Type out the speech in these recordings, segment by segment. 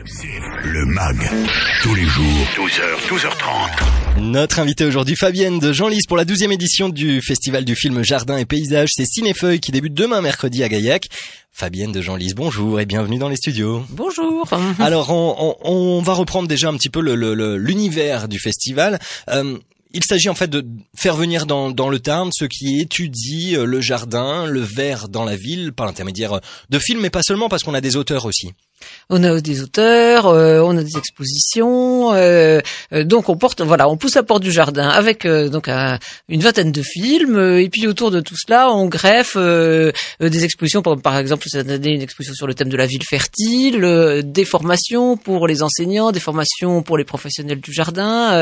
Le MAG, tous les jours, 12h, 12h30. Notre invité aujourd'hui, Fabienne de Genlis, pour la 12e édition du Festival du film Jardin et Paysages. C'est Cinéfeuille qui débute demain mercredi à Gaillac. Fabienne de Genlis, bonjour et bienvenue dans les studios. Bonjour. Alors, on va reprendre déjà un petit peu l'univers du festival. Il s'agit en fait de faire venir dans le Tarn ceux qui étudient le jardin, le vert dans la ville, par l'intermédiaire de films, mais pas seulement, parce qu'on a des auteurs aussi. On a des auteurs, on a des expositions, donc on pousse la porte du jardin avec une vingtaine de films, et puis autour de tout cela, on greffe des expositions, par exemple cette année une exposition sur le thème de la ville fertile, des formations pour les enseignants, des formations pour les professionnels du jardin,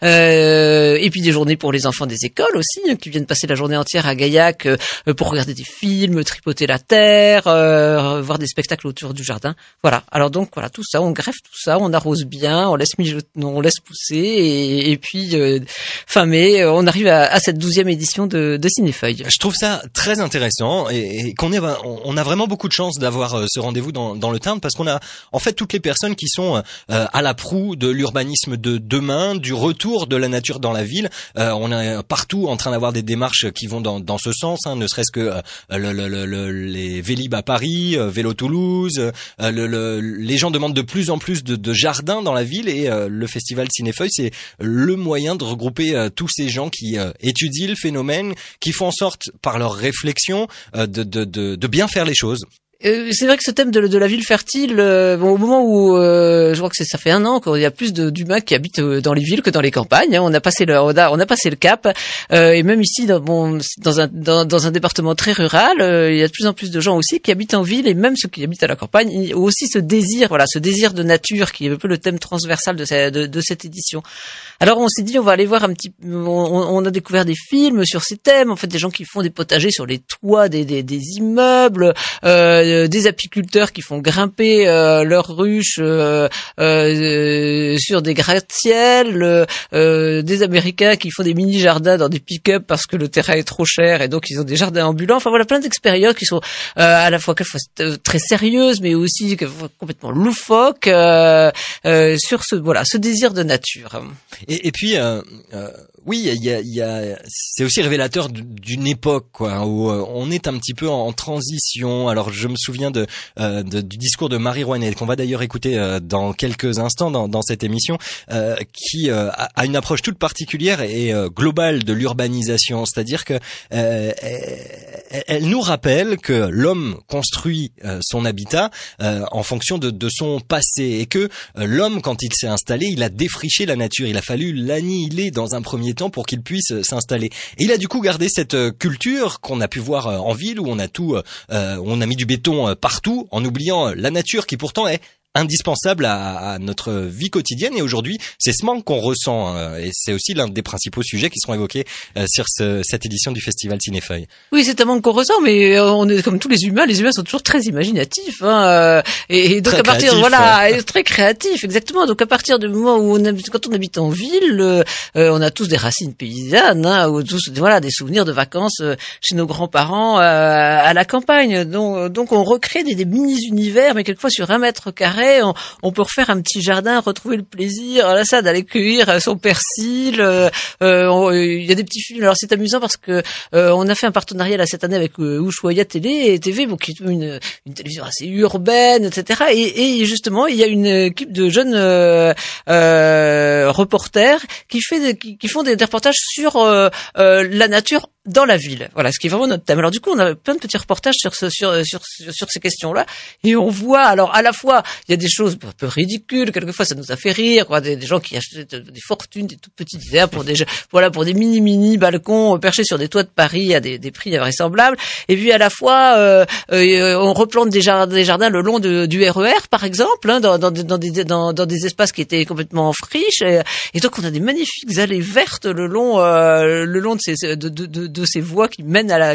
et puis des journées pour les enfants des écoles aussi, qui viennent passer la journée entière à Gaillac pour regarder des films, tripoter la terre, voir des spectacles autour du jardin. Voilà. Alors donc voilà, tout ça, on greffe tout ça, on arrose bien, on laisse pousser et puis fin mai, on arrive à cette 12e édition de Cinéfeuille. Je trouve ça très intéressant et on a vraiment beaucoup de chance d'avoir ce rendez-vous dans le Tarn, parce qu'on a en fait toutes les personnes qui sont à la proue de l'urbanisme de demain, du retour de la nature dans la ville. On est partout en train d'avoir des démarches qui vont dans ce sens, hein, ne serait-ce que les Vélib à Paris, Vélo Toulouse, les gens demandent de plus en plus de jardins dans la ville, et le festival Cinéfeuille, c'est le moyen de regrouper tous ces gens qui étudient le phénomène, qui font en sorte par leur réflexion de bien faire les choses. C'est vrai que ce thème de la ville fertile, au moment où je crois que ça fait 1 an qu'il y a plus d'humains qui habitent dans les villes que dans les campagnes, hein. On a passé le cap, et même ici dans un département très rural, il y a de plus en plus de gens aussi qui habitent en ville, et même ceux qui habitent à la campagne ont aussi ce désir de nature qui est un peu le thème transversal de cette édition. Alors on s'est dit, on va aller voir on a découvert des films sur ces thèmes, en fait des gens qui font des potagers sur les toits des immeubles, des apiculteurs qui font grimper leurs ruches sur des gratte-ciel, des Américains qui font des mini-jardins dans des pick-up parce que le terrain est trop cher et donc ils ont des jardins ambulants. Enfin voilà, plein d'expériences qui sont à la fois quelquefois très sérieuses mais aussi complètement loufoques sur ce désir de nature. Et puis oui, c'est aussi révélateur d'une époque, quoi, où on est un petit peu en transition. Alors je me souviens du discours de Marie Rouanet, qu'on va d'ailleurs écouter dans quelques instants dans cette émission, qui a une approche toute particulière et globale de l'urbanisation, c'est-à-dire que elle nous rappelle que l'homme construit son habitat en fonction de son passé, et que l'homme, quand il s'est installé, il a défriché la nature, il a fallu l'annihiler dans un premier temps pour qu'il puisse s'installer. Et il a du coup gardé cette culture qu'on a pu voir en ville, où on a mis du béton partout, en oubliant la nature qui pourtant est indispensable à notre vie quotidienne. Et aujourd'hui, c'est ce manque qu'on ressent, et c'est aussi l'un des principaux sujets qui seront évoqués sur cette édition du Festival Cinéfeuille. Oui, c'est un manque qu'on ressent, mais on est comme tous les humains sont toujours très imaginatifs, hein, et donc très très créatifs, exactement. Donc à partir du moment où quand on habite en ville, on a tous des racines paysannes, hein, ou tous des souvenirs de vacances chez nos grands-parents à la campagne. Donc on recrée des mini-univers, mais quelquefois sur 1 mètre carré. On peut refaire un petit jardin, retrouver le plaisir, d'aller cueillir son persil. Il y a des petits films. Alors c'est amusant parce que on a fait un partenariat cette année avec Ushuaïa TV, qui est une télévision assez urbaine, etc. Et justement, il y a une équipe de jeunes reporters qui font des reportages sur la nature dans la ville. Voilà, ce qui est vraiment notre thème. Alors du coup, on a plein de petits reportages sur ces questions-là, et on voit, alors à la fois, il y a des choses un peu ridicules, quelquefois ça nous a fait rire, quoi, des gens qui achètent des fortunes, des toutes petites idées pour des mini balcons perchés sur des toits de Paris à des prix invraisemblables. Et puis à la fois, on replante des jardins le long du RER, par exemple, hein, dans des espaces qui étaient complètement en friche, et donc on a des magnifiques allées vertes le long de de ces voies qui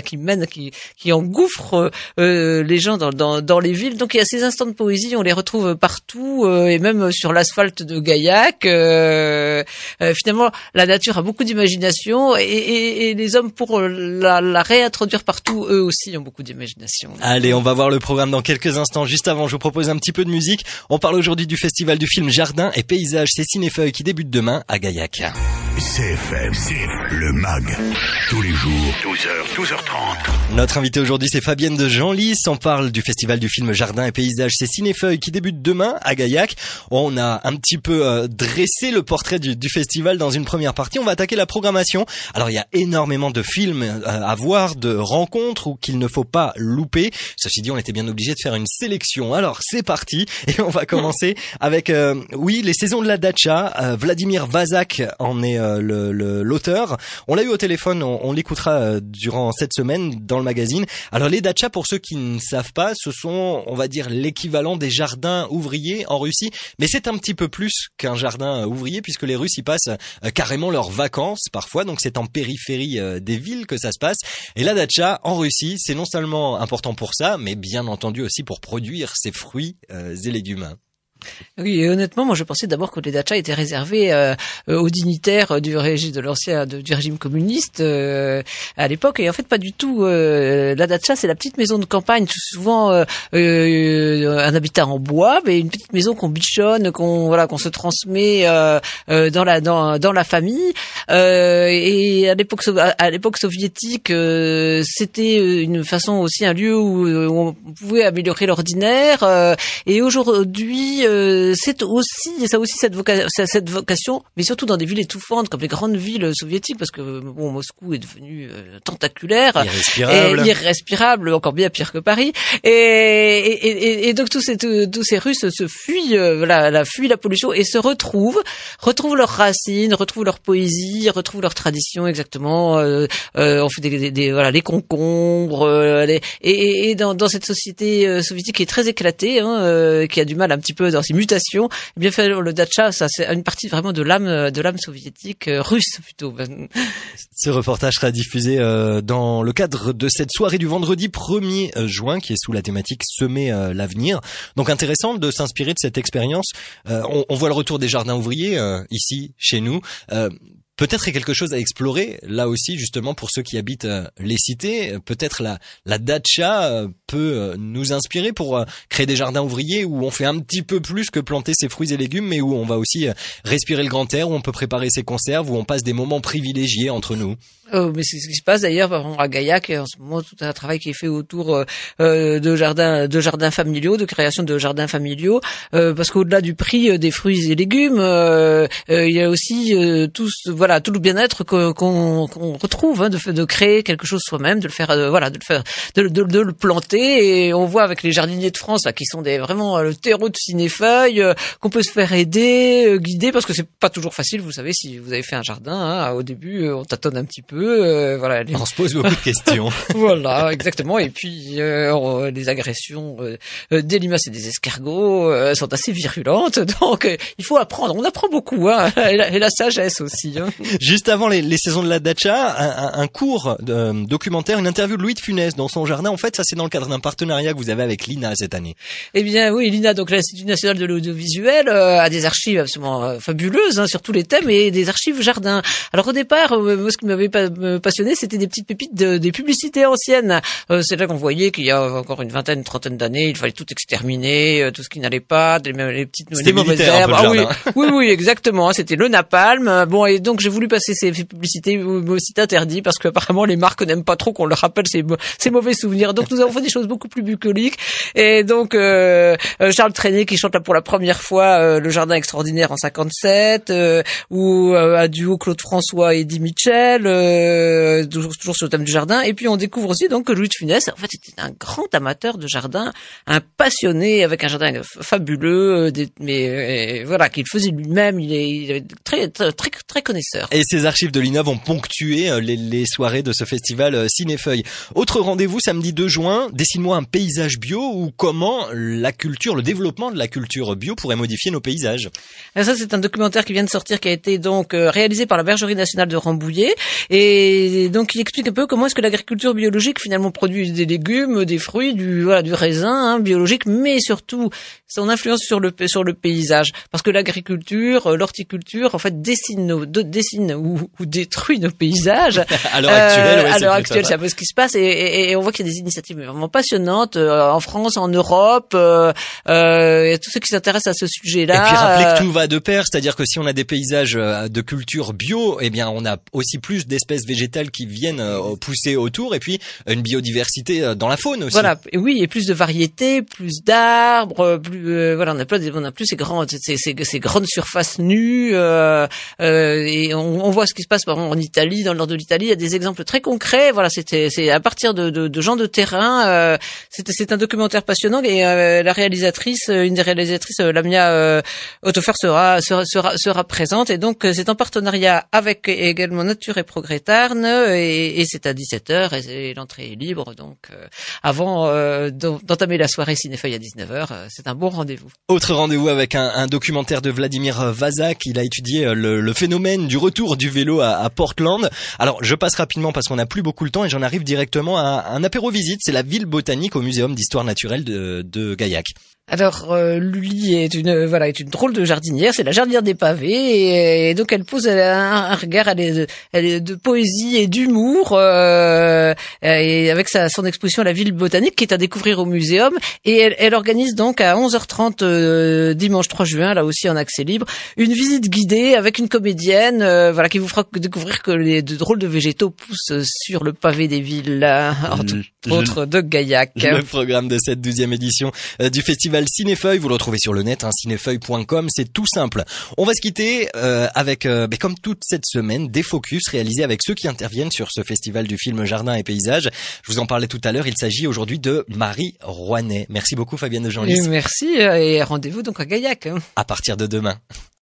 qui engouffrent les gens dans les villes. Donc il y a ces instants de poésie, on les retrouve partout et même sur l'asphalte de Gaillac. Finalement, la nature a beaucoup d'imagination et les hommes, pour la réintroduire partout, eux aussi ont beaucoup d'imagination. Allez, on va voir le programme dans quelques instants. Juste avant, je vous propose un petit peu de musique. On parle aujourd'hui du festival du film Jardin et Paysages, c'est Cinéfeuille qui débute demain à Gaillac. CFM, le MAG, tous les jours, 12h, 12h30. Notre invité aujourd'hui, c'est Fabienne de Genlis. On parle du festival du film Jardin et Paysages, c'est Cinéfeuille qui débute demain à Gaillac. On a un petit peu dressé le portrait du festival dans une première partie. On va attaquer la programmation. Alors, il y a énormément de films à voir, de rencontres qu'il ne faut pas louper. Ceci dit, on était bien obligé de faire une sélection. Alors, c'est parti. Et on va commencer avec, les saisons de la Datcha. Vladimir Vazak en est l'auteur. On l'a eu au téléphone, on l'écoutera durant cette semaine dans le magazine. Alors les dachas, pour ceux qui ne savent pas, ce sont, on va dire, l'équivalent des jardins ouvriers en Russie, mais c'est un petit peu plus qu'un jardin ouvrier puisque les Russes y passent carrément leurs vacances parfois, donc c'est en périphérie des villes que ça se passe. Et la dacha en Russie, c'est non seulement important pour ça, mais bien entendu aussi pour produire ses fruits et légumes. Oui, et honnêtement, moi je pensais d'abord que les dachas étaient réservés aux dignitaires du régime communiste à l'époque, et en fait pas du tout. La dacha, c'est la petite maison de campagne, souvent un habitat en bois, mais une petite maison qu'on bichonne, qu'on se transmet dans la famille. Et à l'époque soviétique, c'était une façon aussi, un lieu où on pouvait améliorer l'ordinaire. Et aujourd'hui, ça a aussi cette vocation, mais surtout dans des villes étouffantes comme les grandes villes soviétiques, parce que Moscou est devenu tentaculaire, irrespirable, encore bien pire que Paris, et donc tous ces Russes se fuient, fuient la pollution et se retrouvent leurs racines, retrouvent leur poésie, retrouvent leurs traditions exactement. On fait les concombres, et dans cette société soviétique qui est très éclatée, qui a du mal un petit peu dans ses mutations, eh bien le dacha, ça c'est une partie vraiment de l'âme soviétique, russe plutôt. Ce reportage sera diffusé dans le cadre de cette soirée du vendredi 1er juin qui est sous la thématique Semer l'avenir. Donc intéressant de s'inspirer de cette expérience. On voit le retour des jardins ouvriers ici chez nous. Peut-être il y a quelque chose à explorer là aussi justement pour ceux qui habitent les cités. Peut-être la dacha peut nous inspirer pour créer des jardins ouvriers où on fait un petit peu plus que planter ses fruits et légumes, mais où on va aussi respirer le grand air, où on peut préparer ses conserves, où on passe des moments privilégiés entre nous. Mais c'est ce qui se passe d'ailleurs à Gaillac en ce moment, tout un travail qui est fait autour de jardins familiaux, de création de jardins familiaux, parce qu'au-delà du prix des fruits et légumes, il y a aussi tout le bien-être qu'on retrouve, de créer quelque chose soi-même, de le faire, de le planter. Et on voit avec les jardiniers de France là qui sont vraiment le terreau de Cinéfeuille, qu'on peut se faire aider, guider, parce que c'est pas toujours facile. Vous savez, si vous avez fait un jardin, au début on tâtonne un petit peu. On se pose beaucoup de questions. Voilà, exactement. Et puis les agressions des limaces et des escargots sont assez virulentes, donc il faut apprendre. On apprend beaucoup, et la sagesse aussi. Juste avant les saisons de la dacha, un court documentaire, une interview de Louis de Funès dans son jardin. En fait, ça c'est dans le cadre d'un partenariat que vous avez avec l'INA cette année. Eh bien oui, l'INA, donc l'Institut national de l'audiovisuel, a des archives absolument fabuleuses sur tous les thèmes, et des archives jardins. Alors au départ, moi ce qui m'avait passionné, c'était des petites pépites des publicités anciennes. C'est là qu'on voyait qu'il y a encore une trentaine d'années, il fallait tout exterminer, tout ce qui n'allait pas, les mauvaises herbes. Oui, exactement. C'était le napalm. Bon, et donc j'ai voulu passer ces publicités, mais c'est interdit parce qu'apparemment les marques n'aiment pas trop qu'on leur rappelle ces mauvais souvenirs. Donc nous avons fait des choses beaucoup plus bucoliques. Et donc Charles Trenet qui chante là pour la première fois Le Jardin extraordinaire en 57, ou un duo Claude François et Eddie Mitchell, toujours sur le thème du jardin. Et puis on découvre aussi donc que Louis de Funès, en fait, était un grand amateur de jardin, un passionné avec un jardin fabuleux, qu'il faisait lui-même. Il est très très très, très connaisseur. Et ces archives de l'INA vont ponctuer les soirées de ce festival Cinéfeuille. Autre rendez-vous samedi 2 juin, dessine-moi un paysage bio ou comment la culture, le développement de la culture bio pourrait modifier nos paysages. Et ça, c'est un documentaire qui vient de sortir, qui a été donc réalisé par la Bergerie nationale de Rambouillet, et donc il explique un peu comment est-ce que l'agriculture biologique finalement produit des légumes, des fruits, du raisin biologique, mais surtout son influence sur le paysage, parce que l'agriculture, l'horticulture, en fait, dessine ou détruit nos paysages. À l'heure actuelle, à l'heure actuelle, c'est un peu ce qui se passe, et on voit qu'il y a des initiatives vraiment passionnantes en France, en Europe, et tous ceux qui s'intéressent à ce sujet-là. Et puis rappeler que tout va de pair, c'est-à-dire que si on a des paysages de culture bio, eh bien on a aussi plus d'espèces végétales qui viennent pousser autour, et puis une biodiversité dans la faune aussi. Voilà, oui, et plus de variétés, plus d'arbres, plus voilà, on a plus ces grandes surfaces nues, et on voit ce qui se passe par exemple en Italie, dans le nord de l'Italie, il y a des exemples très concrets. Voilà, c'est à partir de gens de terrain. C'est un documentaire passionnant, et la réalisatrice, une des réalisatrices, Lamia Autofer sera présente, et donc c'est en partenariat avec également Nature et Progrès Tarn, et c'est à 17h, et l'entrée est libre, donc avant d'entamer la soirée Cinéfeuille à 19h, c'est un bon rendez-vous. Autre rendez-vous avec un documentaire de Vladimir Vazak. Il a étudié le phénomène du retour du vélo à Portland. Alors je passe rapidement parce qu'on n'a plus beaucoup le temps, et j'en arrive directement à un apéro visite. C'est la ville botanique au Muséum d'histoire naturelle de Gaillac. Alors Lully est une drôle de jardinière, c'est la jardinière des pavés, et donc elle pose un regard, elle est de poésie et d'humour, et avec son exposition à la ville botanique qui est à découvrir au muséum, et elle organise donc à 11h30 dimanche 3 juin, là aussi en accès libre, une visite guidée avec une comédienne qui vous fera découvrir que de drôles de végétaux poussent sur le pavé des villes, entre autres de Gaillac. Le programme de cette 12e édition du festival Cinéfeuille, vous le retrouvez sur le net, cinéfeuille.com, c'est tout simple. On va se quitter avec, comme toute cette semaine, des focus réalisés avec ceux qui interviennent sur ce festival du film Jardin et Paysages. Je vous en parlais tout à l'heure, il s'agit aujourd'hui de Marie Rouanet. Merci beaucoup Fabienne de Genlis. Merci, et rendez-vous donc à Gaillac. À partir de demain.